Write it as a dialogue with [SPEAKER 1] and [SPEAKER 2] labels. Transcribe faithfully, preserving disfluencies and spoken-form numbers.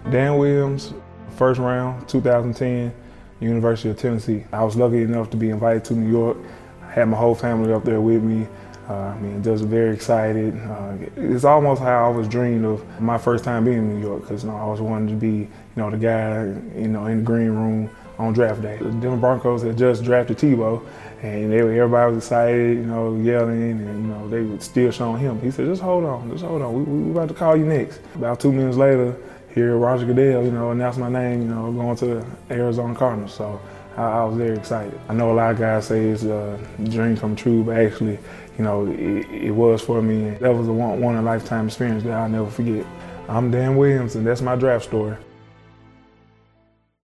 [SPEAKER 1] Dan Williams, first round, two thousand ten, University of Tennessee. I was lucky enough to be invited to New York. I had my whole family up there with me. Uh, I mean, just very excited. Uh, it's almost how I always dreamed of my first time being in New York, because you know, I always wanted to be, you know, the guy, you know, in the green room on draft day. The Denver Broncos had just drafted Tebow, and they, everybody was excited, you know, yelling, and you know, they were still showing him. He said, "Just hold on, just hold on. We, we, we about to call you next." About two minutes later, here Roger Goodell, you know, announced my name, you know, going to the Arizona Cardinals. So I, I was very excited. I know a lot of guys say it's a dream come true, but actually, you know, it, it was for me. That was a one, one in a lifetime experience that I'll never forget. I'm Dan Williams, and that's my draft story.